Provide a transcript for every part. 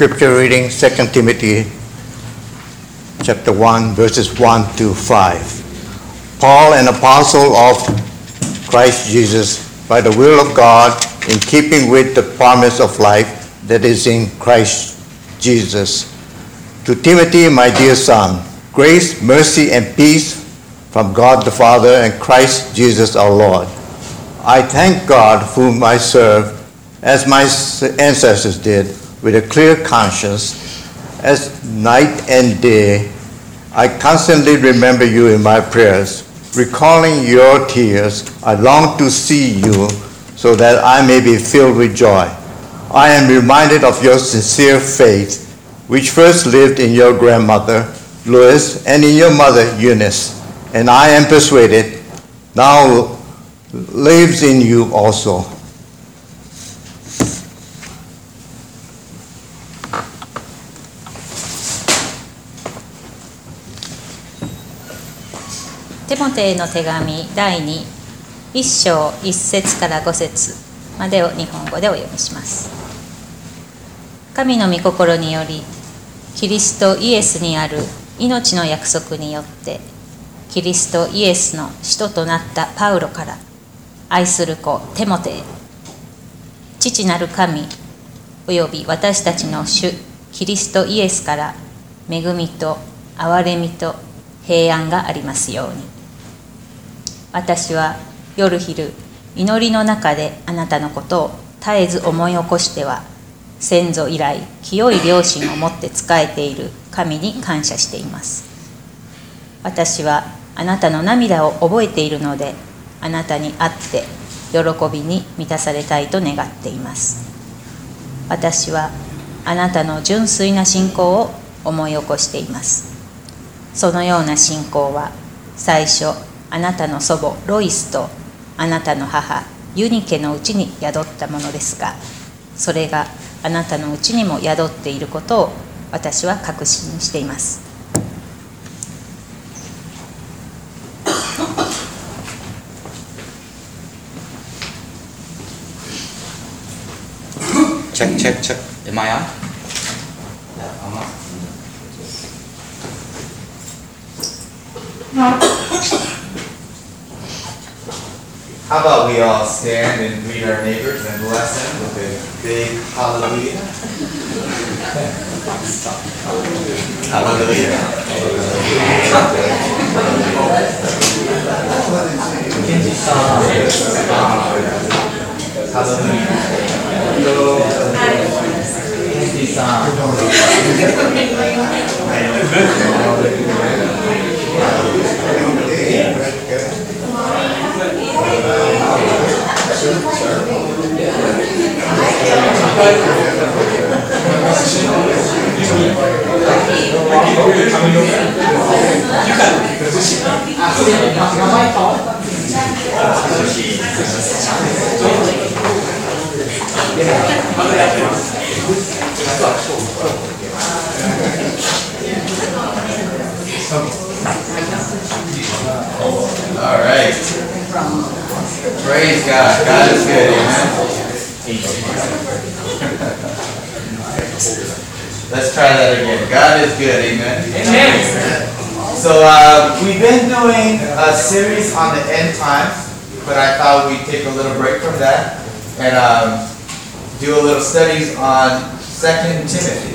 scripture reading, 2 Timothy chapter 1, verses 1 to 5. Paul, an apostle of Christ Jesus, by the will of God, in keeping with the promise of life that is in Christ Jesus. To Timothy, my dear son, grace, mercy, and peace from God the Father and Christ Jesus our Lord. I thank God whom I serve, as my ancestors did, with a clear conscience, as night and day. I constantly remember you in my prayers. Recalling your tears, I long to see you so that I may be filled with joy. I am reminded of your sincere faith, which first lived in your grandmother, Lois, and in your mother, Eunice. And I am persuaded now lives in you also. テモテへの手紙第2、1章1節から5節までを日本語でお読みします。神の御心により、キリストイエスにある命の約束によって、キリストイエスの使徒となったパウロから、愛する子テモテへ、父なる神および私たちの主キリストイエスから恵みと憐れみと平安がありますように。私は夜昼祈りの中であなたのことを絶えず思い起こしては、先祖以来清い良心を持って仕えている神に感謝しています。私はあなたの涙を覚えているので、あなたに会って喜びに満たされたいと願っています。私はあなたの純粋な信仰を思い起こしています。そのような信仰は最初あなたの祖母ロイスとあなたの母ユニケのうちに宿ったものですが、それがあなたのうちにも宿っていることを私は確信しています。 Check. Am I on? Yeah, I'm on. How about we all stand and greet our neighbors and bless them with a big hallelujah? Hallelujah. All right. Praise God. God is good. Let's try that again. God is good. Amen. Amen. So we've been doing a series on the end times, but I thought we'd take a little break from that and do a little studies on 2 Timothy.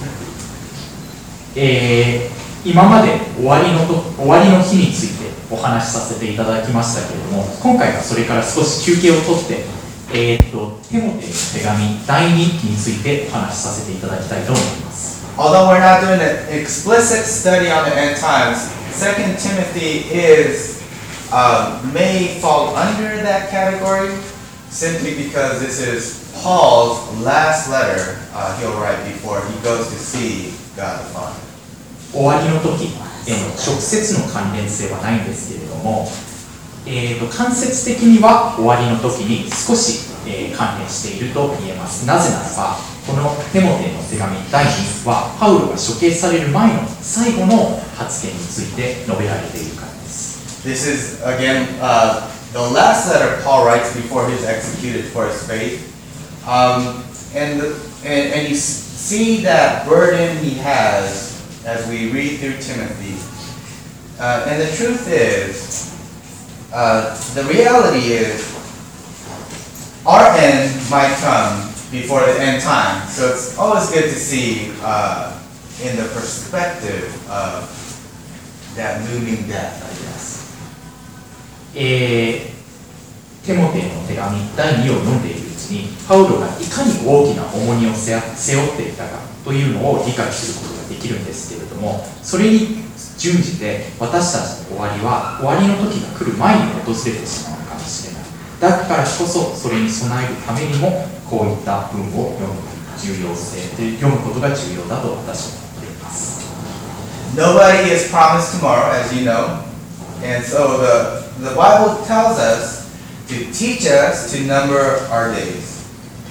今まで終わりの日についてお話しさせていただきましたけれども、今回はそれから少し休憩をとって、テモテへの手紙第2についてお話しさせていただきたいと思います。 Although we're not doing an explicit study on the end times, 2 Timothy may fall under that category simply because this is Paul's last letter he'll write before he goes to see God the Father. 終わりの時への直接の関連性はないんですけれども、間接的には終わりの時に少し、関連していると言えます。なぜならば、このテモテへの手紙第2はパウロが処刑される前の最後の発言について述べられているからです。 This is again the last letter Paul writes before he's executed for his faith, and he see that burden he has as we read through Timothy. And the truth is, the reality is, our end might come before the end time. So it's always good to see in the perspective of that looming death, I guess. テモテの手紙第2を読んでいるうちにパウロがいかに大きな重荷を背負っていたかというのを理解することができるんですけれども、それに準じて私たちの終わりは終わりの時が来る前に訪れてしまうかもしれない。だからこそそれに備えるためにもこういった文を読むことが重要だと私は思っています。 Nobody is promised tomorrow, as you know. And so the Bible tells us to teach us to number our days.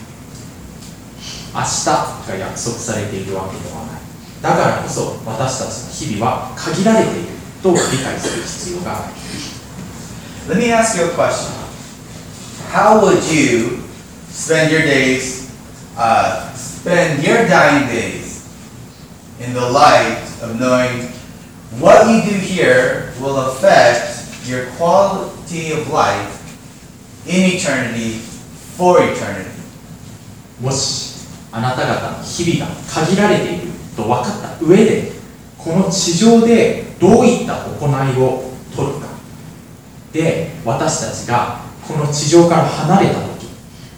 明日が約束されているわけではない。だからこそ私たちの日々は限られていると理解する必要がある。 Let me ask you a question. How would you spend your days, spend your dying days in the light of knowing what you do here will affect your quality of life in eternity for eternity? もしあなた方の日々が限られていると分かった上でこの地上でどういった行いをとるかで私たちがこの地上から離れた時、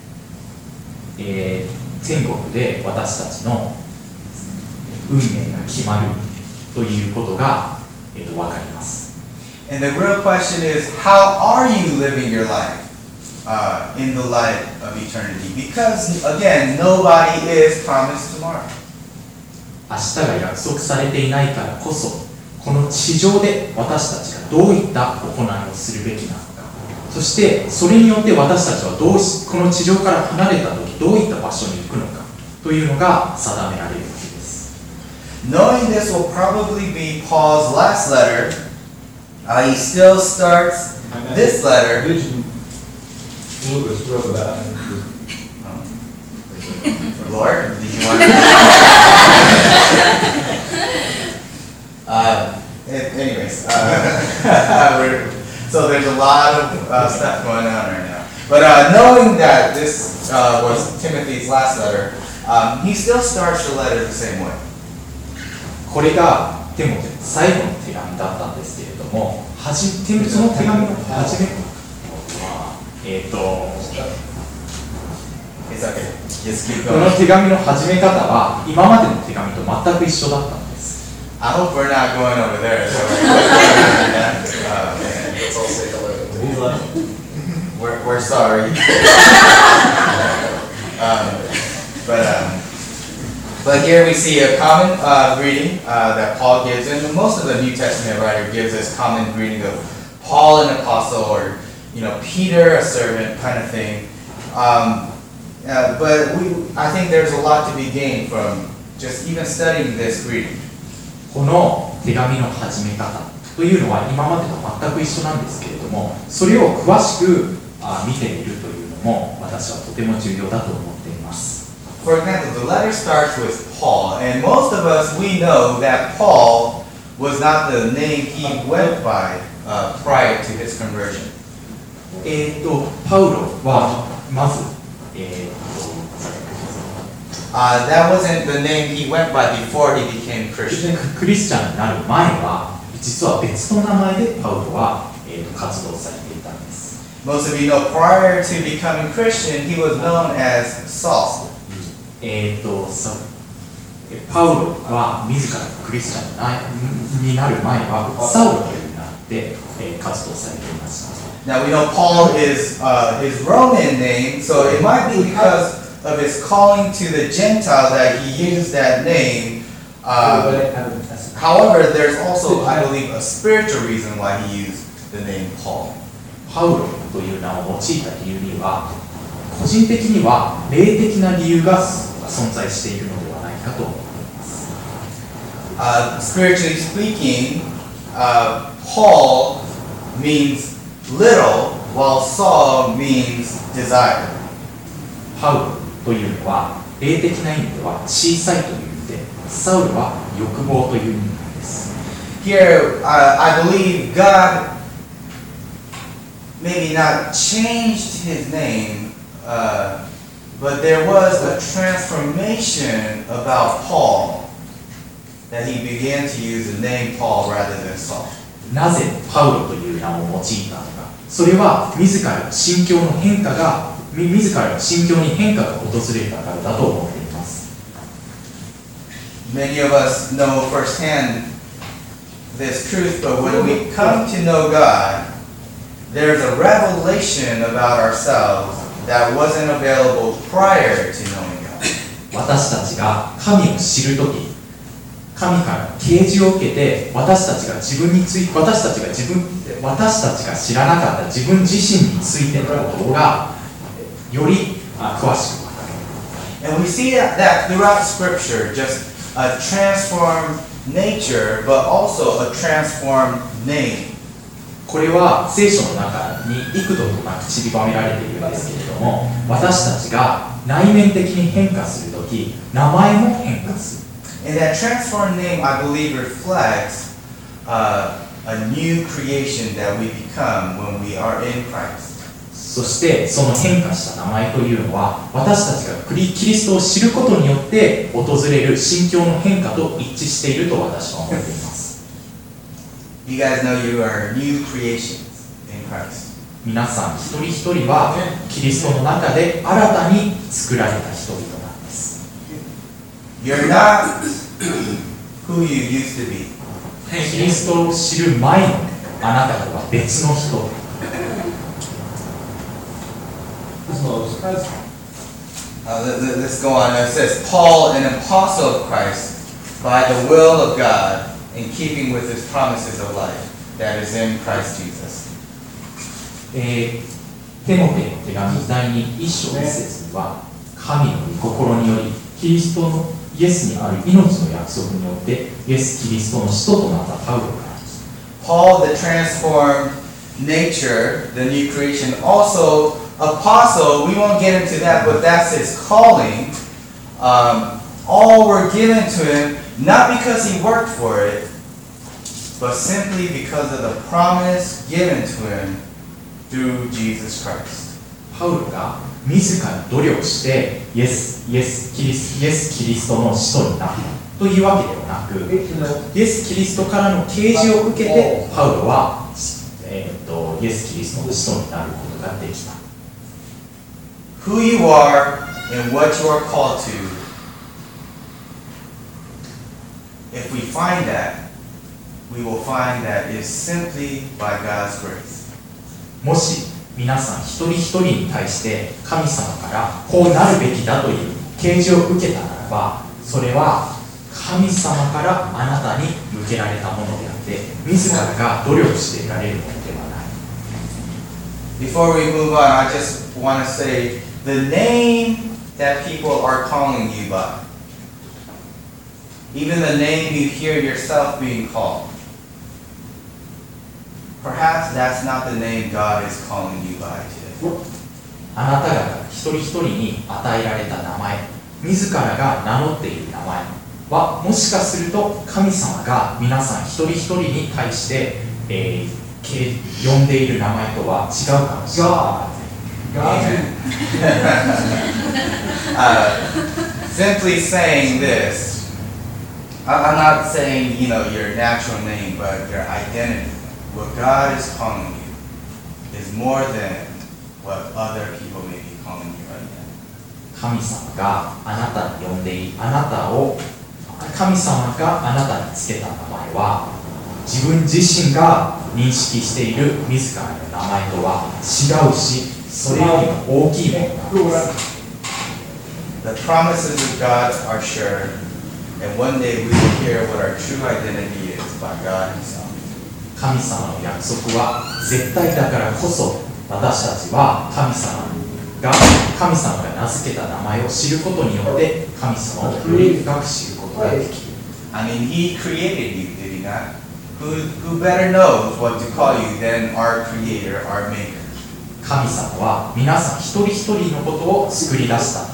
天国で私たちの運命が決まるということが、分かります。 And the real question is, how are you living your life in the light of eternity? Because, again, nobody is promised tomorrow. 明日が約束されていないからこそこの地上で私たちがどういった行いをするべきなのか、そしてそれによって私たちはこの地上から離れた時どういった場所に行くのかというのが定められるわけです。 Knowing this will probably be Paul's last letter, he still starts this letter. Lucas wrote about Lord, did you want to? Anyways, so there's a lot of stuff going on right now. But knowing that this was Timothy's last letter, he still starts the letter the same way. これがテモテの最後の手紙だったんですけれども、その手紙の初めは It's okay. Just keep この going. 手紙の始め方は今までの手紙と全く一緒だったんです。 I hope we're not going over there. So Let's all say hello. He's like, we're sorry. But here we see a common greeting that Paul gives, and most of the New Testament writer gives this common greeting of Paul, an apostle, or Peter, a servant, kind of thing. But I think there's a lot to be gained from just even studying this greeting. この手紙の始め方というのは今までと全く一緒なんですけれども、それを詳しく見てみるというのも私はとても重要だと思っています。 For example, the letter starts with Paul, and most of us, we know that Paul was not the name he went by prior to his conversion. パウロはまず、 That wasn't the name he went by before he became Christian. クリスチャンになる前は実は別の名前でパウロは、活動されていたんです。 Most of you know, prior to becoming Christian, he was known as Saul. パウロは自らクリスチャンになる前はサウロという名で、活動されていました。 Now we know Paul is his Roman name, so it might be because of his calling to the Gentile that he used that name. However, there's also, I believe, a spiritual reason why he used the name Paul. パウロという名を用いた理由には個人的には霊的な理由が存在しているのではないかと思います。 Spiritually speaking, Paul means little, while Saul means desire. パウロというのは霊的な意味では小さいという意味で、サウルは欲望という意味なんです。 Here, I believe God maybe not changed his name, but there was a transformation about Paul that he began to use the name Paul rather than Saul. なぜパウロという名を用いたのか、それは自らの心境の変化が訪れたからだと思っています。 Many of us know firsthand this truth, but when we come to know God, there's a revelation about ourselves that wasn't available prior to knowing God. 私たちが神を知るとき、神から啓示を受けて、私たちが知らなかった自分自身についてのことがより詳しく分かる。 And we see that throughout Scripture, just a transformed nature, but also a transformed name. これは聖書の中に幾度となく散りばめられているんですけれども、私たちが内面的に変化するとき、名前も変化する。 And that transformed name, I believe, reflects a new creation that we become when we are in Christ. そしてその変化した名前というのは、私たちがキリストを知ることによって訪れる心境の変化と一致していると私は思っています。 You guys know you are new creations in Christ. 皆さん一人一人はキリストの中で新たに作られた人々なんです。 You're not who you used to be. キリストを知る前のあなたとは別の人。 Let's go on. It says, Paul, an apostle of Christ, by the will of God, in keeping with his promises of life that is in Christ Jesus. テモテの手紙第2、1章1節には、神の御心により、キリストのイエスにある命の約束によって、イエス・キリストの使徒となったパウロから。 Paul, the transformed nature, the new creation, also apostle, we won't get into that, but that's his calling. All were given to him, not because he worked for it, but simply because of the promise given to him through Jesus Christ. パウロが自ら努力してイエス・キリストの使徒になったというわけではなく、イエス・キリストからの啓示を受けてパウロは、イエス・キリストの使徒になることができた。 Who you are and what you are called to, if we find that, we will find that it's simply by God's grace. もし皆さん一人一人に対して神様からこうなるべきだという啓示を受けたならば、それは神様からあなたに向けられたものであって、自らが努力して得られるものではない。 Before we move on, I just want to say the name that people are calling you by, even the name you hear yourself being called, perhaps that's not the name God is calling you by today. あなた方一人一人に与えられた名前、自らが名乗っている名前は、もしかすると神様が皆さん一人一人に対して、呼んでいる名前とは違うかもしれない。 Simply saying this, I'm not saying, your natural name, but your identity. What God is calling you is more than what other people may be calling you right now. 神様があなたに呼んでいる、神様があなたにつけた名前は、自分自身が認識している自らの名前とは違うし、それよりも大きいものなんです。 The promises of God are sure, and one day we will hear what our true identity is by God Himself. 神様の約束は絶対だからこそ、私たちは神様が名付けた名前を知ることによって神様をより深く知ることができる。 I mean, He created you, did He not? Who better knows what to call you than our Creator, our Maker? 神様は皆さん一人一人のことを作り出したんです。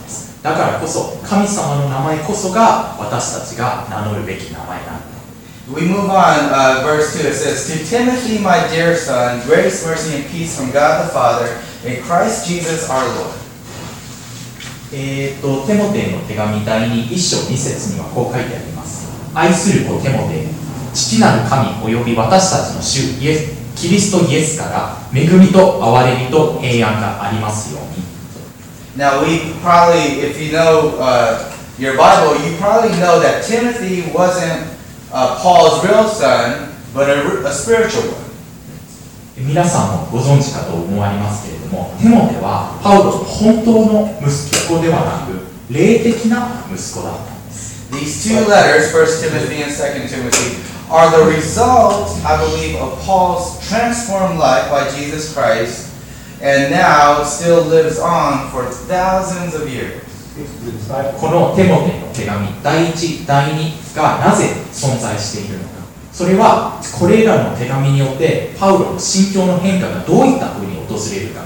だからこそ神様の名前こそが私たちが名乗るべき名前なんだ。 We move on, verse 2. It says, To Timothy, my dear son, grace, mercy, and peace from God the Father and Christ Jesus our Lord. テモテへの手紙第2、1章2節にはこう書いてあります。愛する子テモテ、父なる神および私たちの主キリストイエスから恵みと憐れみと平安がありますように。 Now, we probably, if you know your Bible, you probably know that Timothy wasn't Paul's real son, but a spiritual one. 皆さんもご存知かと思われますけれども、テモテはパウロの本当の息子ではなく霊的な息子だったんです。 These two letters, 1 Timothy and 2 Timothy, are the result, I believe, of Paul's transformed life by Jesus Christ, and now still lives on for thousands of years. このテモテの手紙第1、第2がなぜ存在しているのか、それはこれらの手紙によってパウロの心境の変化がどういったふうに訪れるか、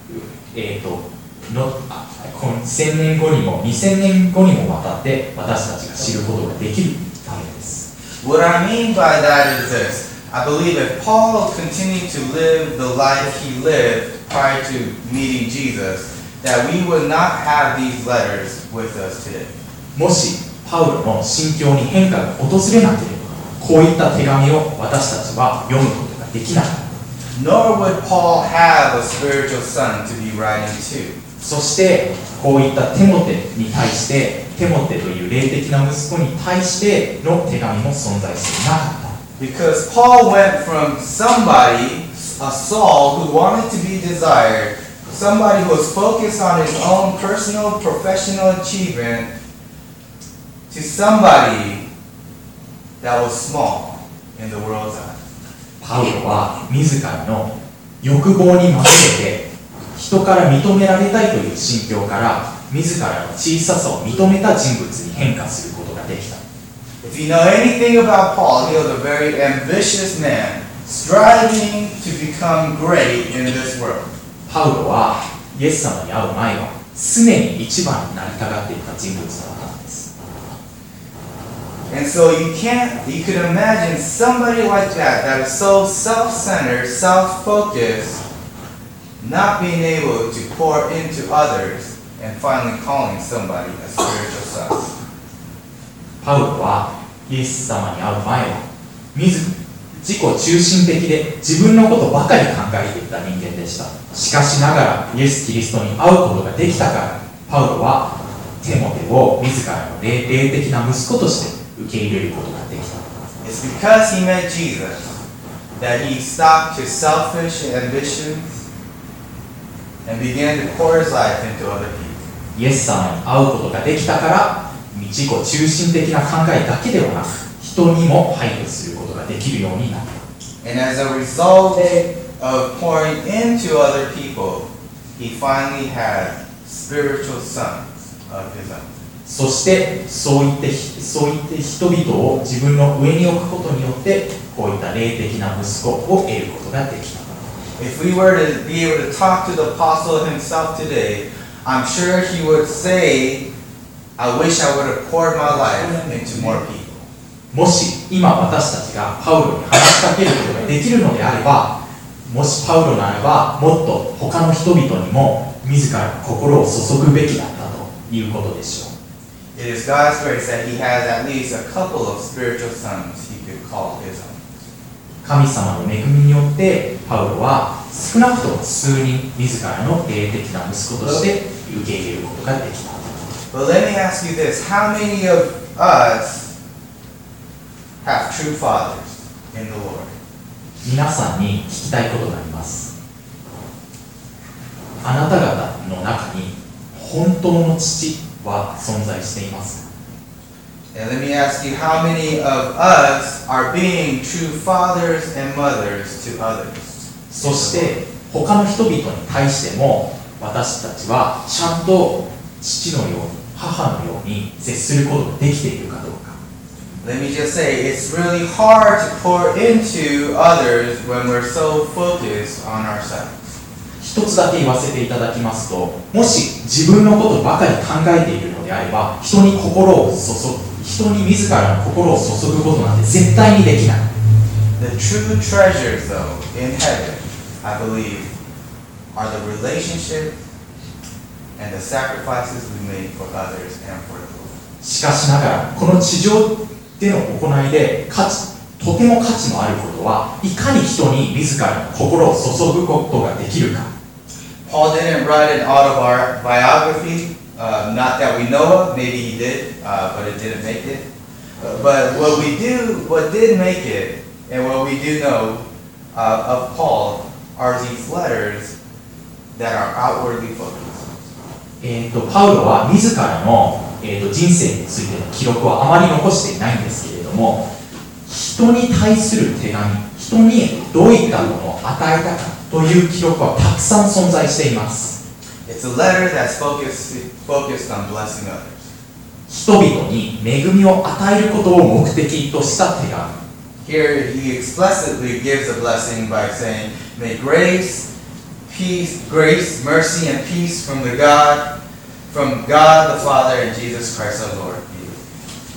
この1000年後にも2000年後にもわたって私たちが知ることができるためです。 What I mean by that is this. I believe if Paul continued to live the life he lived prior to meeting Jesus, that we would not have these letters with us today. もしパウロの心境に変化が訪れなければ、こういった手紙を私たちは読むことができなかった。 Nor would Paul have a spiritual son to be writing to. そしてこういったテモテに対して、テモテという霊的な息子に対しての手紙も存在していなかった。 Because Paul went from somebody, a Saul, who wanted to be desired, somebody who was focused on his own personal, professional achievement, to somebody that was small in the world's eyes. パウロは自らの欲望にまみれて人から認められたいという心境から自らの小ささを認めた人物に変化することができた。 If you know anything about Paul, he was a very ambitious man, striving to become great in this world. パウロはイエス様に会う前は常に一番になりたがっていた人物だったんです。 And so you could imagine somebody like that is so self-centered, self-focused, not being able to pour into others and finally calling somebody a spiritual son. パウロはイエス様に会う前は自己中心的で自分のことばかり考えていた人間でした。しかしながらイエス・キリストに会うことができたからパウロはテモテを自らの霊的な息子として受け入れることができた。 It's because he met Jesus that he stopped his selfish ambitions and began to pour his life into other people. イエス様に会うことができたから自己中心的な考えだけではなく人にも配慮することができるようになった。 And as a result of pouring into other people, he finally had spiritual sons of his own. そしてそういって人々を自分の上に置くことによってこういった霊的な息子を得ることができた。 If we were to be able to talk to the apostle himself today, I'm sure he would say, I wish I would have poured my life into more people. もし今私たちがパウロに話しかけることができるのであれば、もしパウロならばもっと他の人々にも自らの心を注ぐべきだったということでしょう。 It is God's grace that he has at least a couple of spiritual sons he could call his own. 神様の恵みによってパウロは少なくとも数人自らの霊的な息子として受け入れることができた。 But let me ask you this, how many of us have true fathers in the Lord? 皆さんに聞きたいことがあります。あなた方の中に本当の父は存在していますか？ And let me ask you, how many of us are being true fathers and mothers to others? そして他の人々に対しても私たちはちゃんと父のように母のように接することができているかどうか。 Let me just say, it's really hard to pour into others when we're so focused on ourselves. 一つだけ言わせていただきますと、もし自分のことばかり考えているのであれば、人に自らの心を注ぐことなんて絶対にできない。 The true treasures, though, in heaven, I believe, are the relationship and the sacrifices we make for others and for the Lord. しかしながら、この地上での行いでとても価値のあることは、いかに人に自らの心を注ぐことができるか。 Paul didn't write an autobiography, not that we know of. Maybe he did, but it didn't make it. But what did make it, and what we do know of Paul, are these letters that are outwardly focused. パウロは自らの、人生についての記録はあまり残していないんですけれども、人に対する手紙、人にどういったものを与えたかという記録はたくさん存在しています。 It's a letter that's focused on blessing others. 人々に恵みを与えることを目的とした手紙。 Here he explicitly gives a blessing by saying, "May grace, mercy, and peace from God the Father and Jesus Christ our Lord be with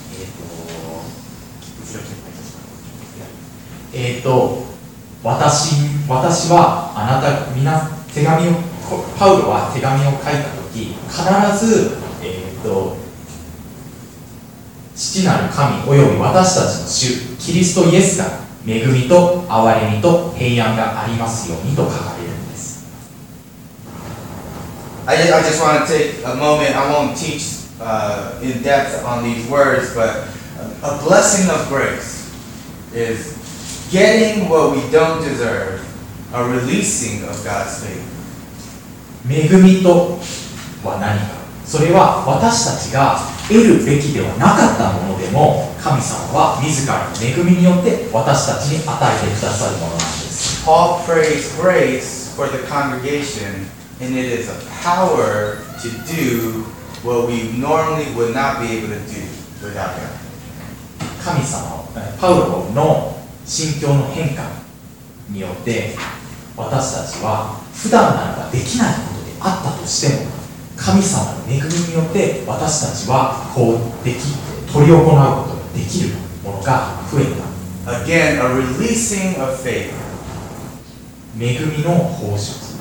you." 私はあなたパウロは手紙を書いたとき、必ず、父なる神および私たちの主キリストイエスが恵みと憐れみと平安がありますようにと書かれるんです。 I just want to take a moment. I won't teach in depth on these words, but a blessing of grace is getting what we don't deserve, a releasing of God's favor. 恵みとは何か。それは私たちが得るべきではなかったものでも、神様は自らの恵みによって私たちに与えてくださるものなんです。 Paul prays grace for the congregation, and it is a power to do what we normally would not be able to do without God. 神様、パウロの心境の変化によって私たちは普段ならばできないことであったとしても、神様の恵みによって私たちは取り行うことができるものが増えた。 Again, a releasing of favor. 恵みの放出。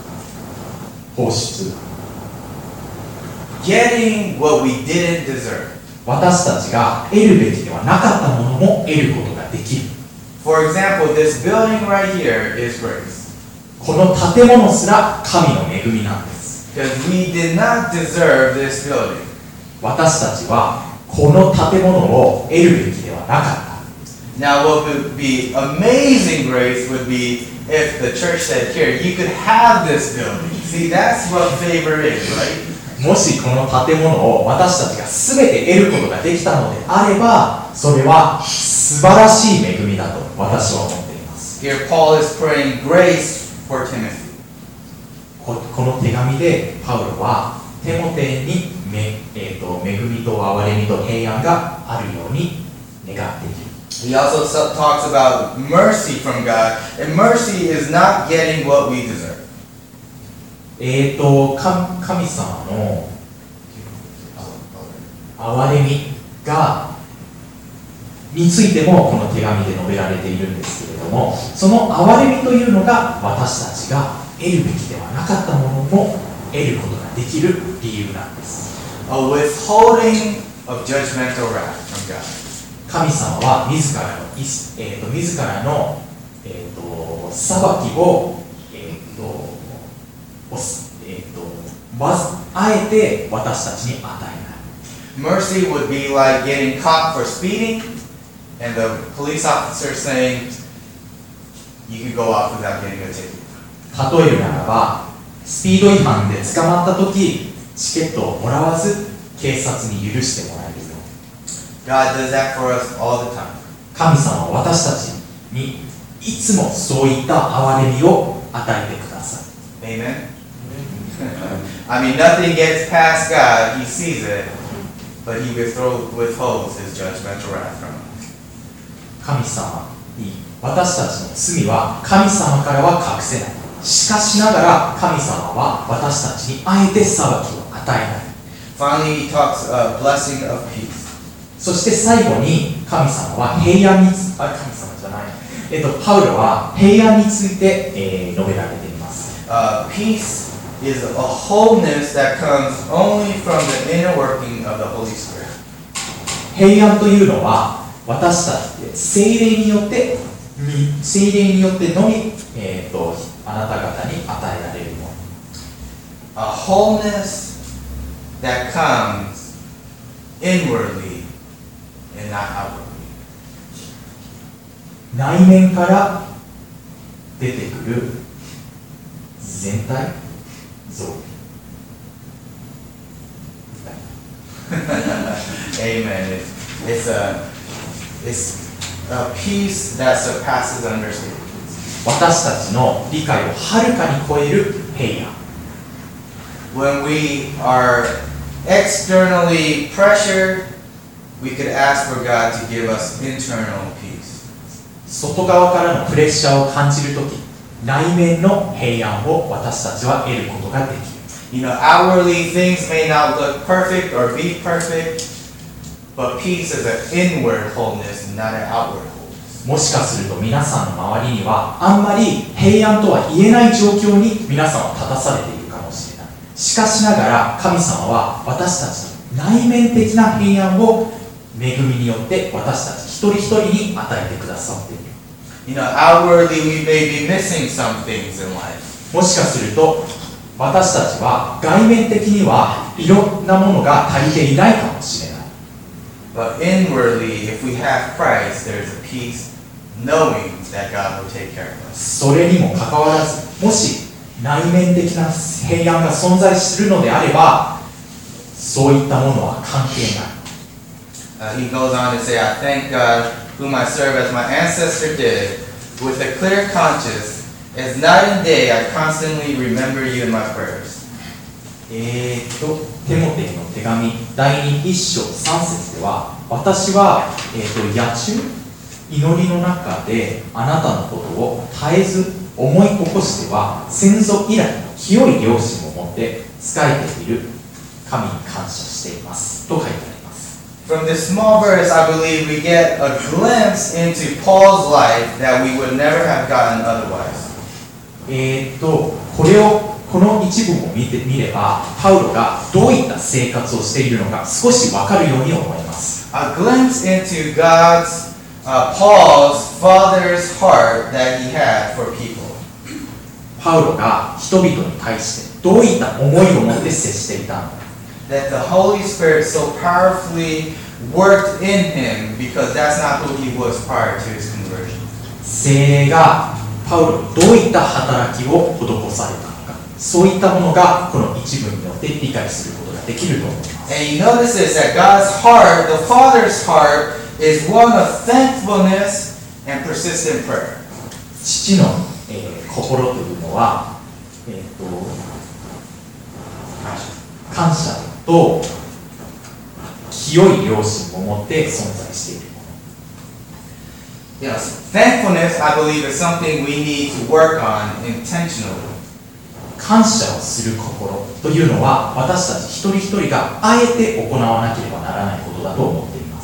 Getting what we didn't deserve. 私たちが得るべきではなかったものも得ることができる。 For example, this building right here is grace. この建物すら神の恵みなんです。 Because we did not deserve this building. 私たちはこの建物を得るべきではなかった。 Now, what would be amazing grace would be if the church said, "Here, you could have this building." See, that's what favor is, right? もしこの建物を私たちが全て得ることができたのであれば、それは素晴らしい恵みだと私は思っています。 Here, Paul is praying grace for Timothy. この手紙でパウロはテモテに恵みと憐れみと平安があるように願っている。 He also talks about mercy from God, and mercy is not getting what we deserve. 神様の憐れみについてもこの手紙で述べられているんですけれども、その憐れみというのが私たちが得るべきではなかったものも得ることができる理由なんです。 A withholding of judgmental wrath from God. 神様は自らの、裁きを、あえて私たちに与えない。 Mercy would be like getting caught for speeding, and the police officer saying, "You can go off without getting a ticket." 例えるならば、スピード違反で捕まったとき、チケットをもらわず警察に許してもらえるよ。 God does that for us all the time. 神様は私たちにいつもそういった憐れみを与えてください。 Amen? I mean, nothing gets past God. He sees it, but He withholds His judgmental wrath from us. 神様に私たちの罪は神様からは隠せない。しかしながら神様は私たちにあえて裁きを与えない。 Finally, he talks blessing of peace. そして最後に神様は平安につ神様じゃない、パウロは平安について、述べられています。 Peace is a wholeness that comes only from the inner working of the Holy Spirit. 平安というのは私たちで聖霊によってのみ、あなた方に与えられるもの。 A wholeness that comes inwardly and not outwardly. 内面から出てくる全体像。 Amen. It's a peace that surpasses understanding. 私たちの理解をはるかに超える平安。 When we are externally pressured, we could ask for God to give us internal peace. 外側からのプレッシャーを感じるとき、内面の平安を私たちは得ることができる。 You know, outwardly things may not look perfect or be perfect, but peace is an inward wholeness, not an outward wholeness. もしかすると皆さんの周りにはあんまり平安とは言えない状況に皆さんは立たされているかもしれない。しかしながら神様は私たちの内面的な平安を恵みによって私たち一人一人に与えてくださっている。 You know, outwardly we may be missing some things in life. もしかすると私たちは外面的にはいろんなものが足りていないかもしれない。 But inwardly, if we have Christ, there's a peace knowing that God will take care of us. それにもかかわらず、もし内面的な平安が存在するのであれば、そういったものは関係ない。 He goes on to say, I thank God, whom I serve as my ancestor did, with a clear conscience, as night and day I constantly remember you in my prayers. テモテの手紙第2章3節では、私は、夜中祈りの中であなたのことを絶えず思い起こしては、先祖以来の清い良心を持って仕えている神に感謝していますと書いてあります。 From this small verse, I believe we get a glimpse into Paul's life that we would never have gotten otherwise. この一部を見れば、パウロがどういった生活をしているのか少し分かるように思います。 A glimpse into Paul's father's heart that he had for people. パウロが人々に対してどういった思いを持って接していたのか。 That the Holy Spirit so powerfully worked in him because that's not who he was prior to his conversion. 聖霊がパウロにどういった働きを施されたのか、そういったものがこの一文によって理解することができると思います。 And you notice this, that God's heart, the Father's heart, is one of thankfulness and persistent prayer. 父の、心というのは、感謝と清い良心を持って存在しているもの。 Yes, thankfulness, I believe, is something we need to work on intentionally. 感謝をする心というのは私たち一人一人があえて行わなければならないことだと思っています。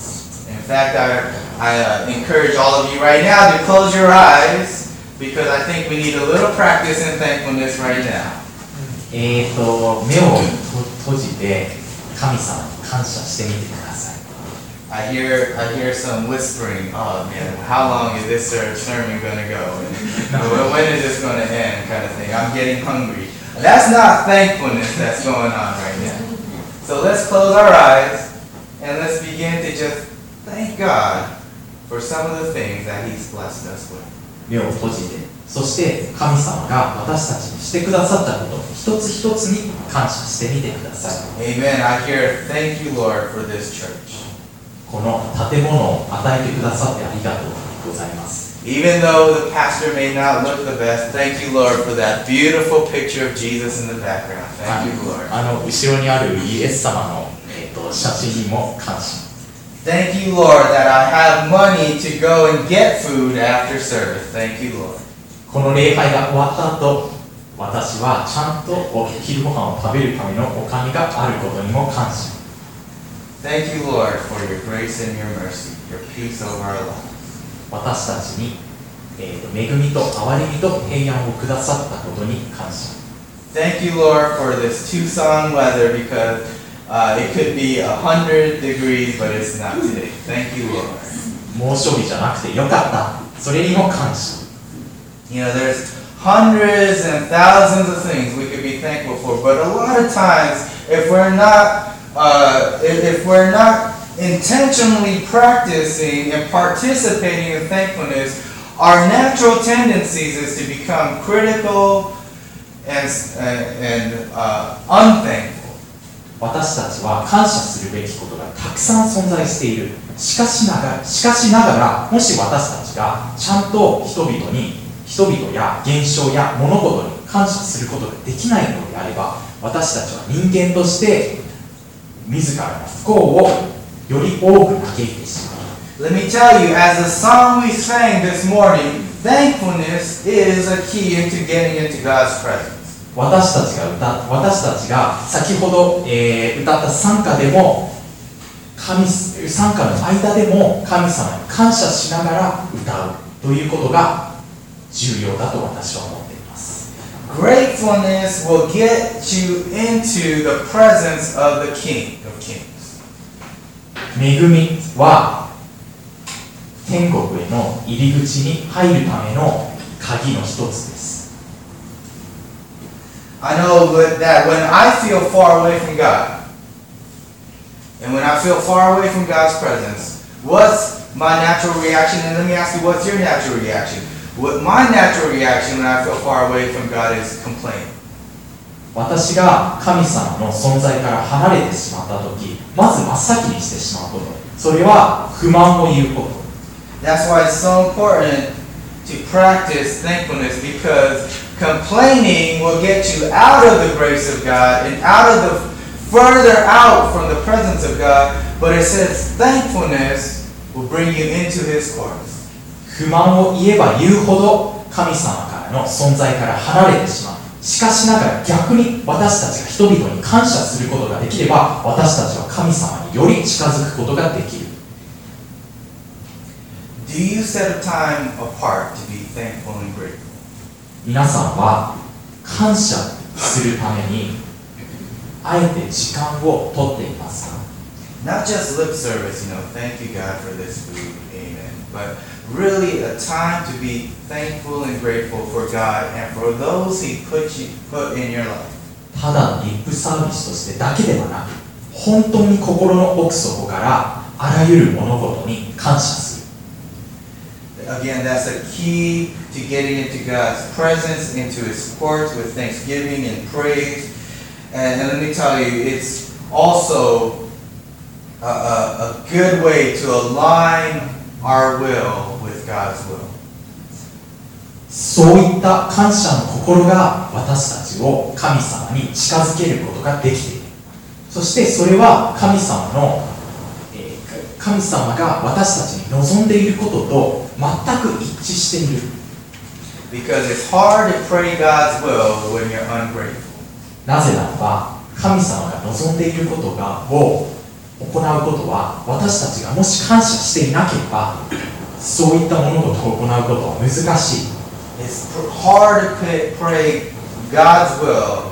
In fact, I encourage all of you right now to close your eyes because I think we need a little practice in thankfulness right now. 目を閉じて神様に感謝してみてください。 I hear some whispering. Oh man, how long is this sermon going to go? When is this going to end? Kind of thing. I'm getting hungry. That's not thankfulness that's going on right now. So let's close our eyes and let's begin to just thank God for some of the things that He's blessed us with. 目を閉じて、そして神様が私たちにしてくださったこと一つ一つに感謝してみてください。 Amen. I hear, thank you, Lord, for this church. この建物を与えてくださってありがとうございます。 Even though the pastor may not look the best, thank you, Lord, for that beautiful picture of Jesus in the background. Thank you, Lord. 後ろにあるイエス様の、写真にも感謝。 Thank you, Lord, that I have money to go and get food after service. Thank you, Lord. この礼拝が終わった後、 私はちゃんとお昼ご飯を食べるためのお金があることにも感謝。 Thank you, Lord, for your grace and your mercy, your peace over our lives. 私たちに、恵みと憐れみと平安をくださったことに感謝。 Thank you, Lord, for this Tucson weather because it could be 100 degrees, but it's not today. Thank you, Lord. 猛暑日じゃなくてよかった。それにも感謝。 You know, there's hundreds and thousands of things we could be thankful for, but a lot of times, if we're not intentionally practicing and participating in thankfulness, our natural tendencies is to become critical and unthankful. 私たちは感謝するべきことがたくさん存在している。しかしながら、もし私たちがちゃんと人々や現象や物事に感謝することができないのであれば、私たちは人間として自らの不幸をより多く嘆いてしまう。 Let me tell you, as the song we sang this morning, thankfulness is a key into getting into God's presence. 私たちが先ほど、歌った賛歌でも賛歌の間でも神様に感謝しながら歌うということが重要だと私は思っています。 Gratefulness will get you into the presence of the King of Kings. 恵みは天国への入り口に入るための鍵の一つです。 I know that when I feel far away from God, and when I feel far away from God's presence, what's my natural reaction? And let me ask you, what's your natural reaction? What my natural reaction when I feel far away from God is complaining. 私が神様の存在から離れてしまったとき、まず真っ先にしてしまうこと、それは不満を言うこと。 That's why it's so important to practice thankfulness, because complaining will get you out of the grace of God and further out from the presence of God, but it says thankfulness will bring you into His courts. 不満を言えば言うほど神様からの存在から離れてしまう。しかしながら逆に私たちが人々に感謝することができれば、私たちは神様により近づくことができる。 Do you set a time apart to be thankful and grateful? 皆さんは感謝するためにあえて時間を取っていますか？ Not just lip service, thank you God for this food, amen. But really a time to be thankful and grateful for God and for those He put in your life. ただリップサービスとしてだけではなく、本当に心の奥底からあらゆる物事に感謝する。 Again, that's a key to getting into God's presence, into His courts with thanksgiving and praise. And let me tell you, it's also a good way to align our will with God's will. そういった感謝の心が私たちを神様に近づけることができている。そしてそれは神様が私たちに望んでいることと全く一致している。 Because it's hard to pray God's will when you're ungrateful. なぜならば神様が望んでいることを行うことは、私たちがもし感謝していなければそういった物事を行うことは難しい。 It's hard to pray God's will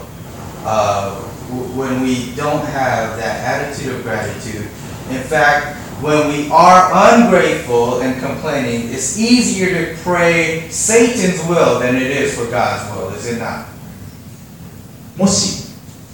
when we don't have that attitude of gratitude. In fact, when we are ungrateful and complaining, it's easier to pray Satan's will than it is for God's will, is it not? もし、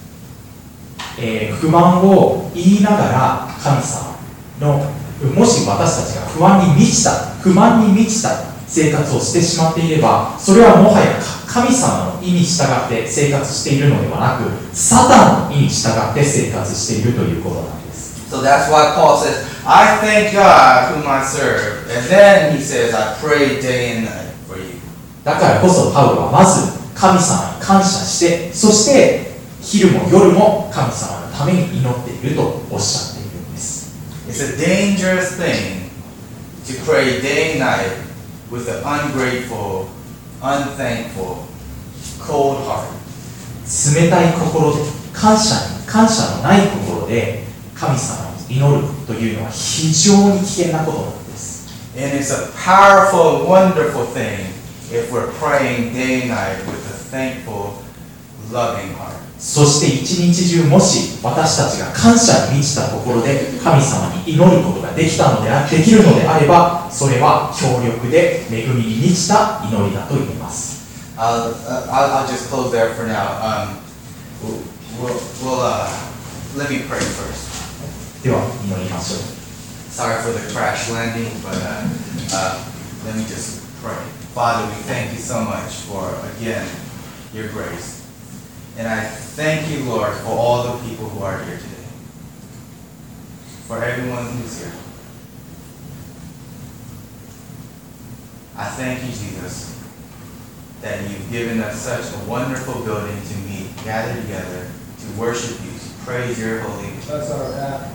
不満を言いながら神様のもし私たちが不満に満ちた生活をしてしまっていれば、それはもはや神様の意に従って生活しているのではなく、サタンの意に従って生活しているということなんです。 So that's why Paul says, I thank God whom I serve. And then he says, I pray day and night for you. だからこそパウロはまず神様に感謝して、そして昼も夜も神様のために祈っているとおっしゃっているんです。 It's a dangerous thing to pray day and night with an ungrateful, unthankful cold heart. 冷たい心で感謝のない心で神様に祈るというのは非常に危険なことなんです。 And it's a powerful, wonderful thing if we're praying day and night with a thankful, loving heart. そして一日中もし私たちが感謝に満ちた心で神様に祈ることができるのであれば、それは強力で恵みに満ちた祈りだと言えます。 I'll just close there for now. Let me pray first. では祈りましょう。 Sorry for the crash landing, but let me just pray. Father, we thank you so much for, again, your grace. And I thank you, Lord, for all the people who are here today. For everyone who's here. I thank you, Jesus, that you've given us such a wonderful building to meet, gather together, to worship you, to praise your holy name. That's our path.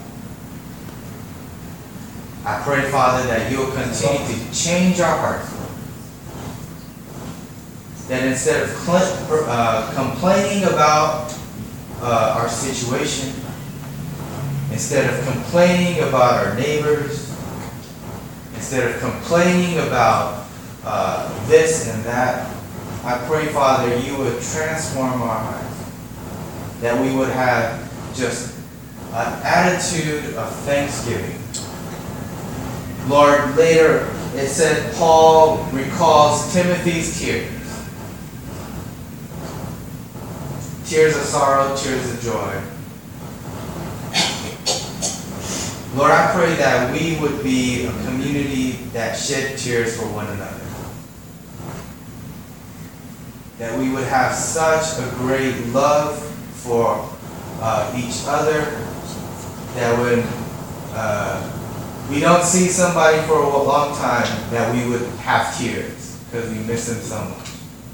I pray, Father, that you'll continue to change our hearts, Lord. That instead of complaining about our situation, instead of complaining about our neighbors, instead of complaining about this and that, I pray, Father, you would transform our hearts. That we would have just an attitude of thanksgiving. Lord, later it said Paul recalls Timothy's tears. Tears of sorrow, tears of joy. Lord, I pray that we would be a community that shed tears for one another. That we would have such a great love for each other, that when we don't see somebody for a long time, that we would have tears because we miss them so much.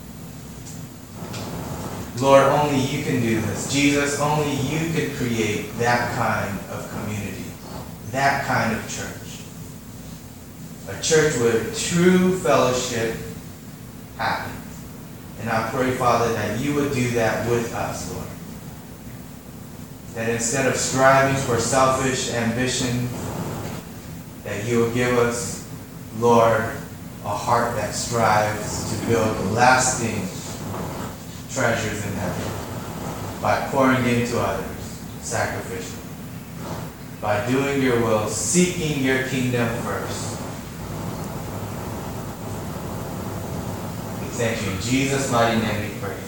Lord, only you can do this. Jesus, only you can create that kind of community, that kind of church. A church where true fellowship happens. And I pray, Father, that you would do that with us, Lord. That instead of striving for selfish ambition, that you will give us, Lord, a heart that strives to build lasting treasures in heaven by pouring into others sacrificially, by doing your will, seeking your kingdom first. We thank you. In Jesus' mighty name we pray.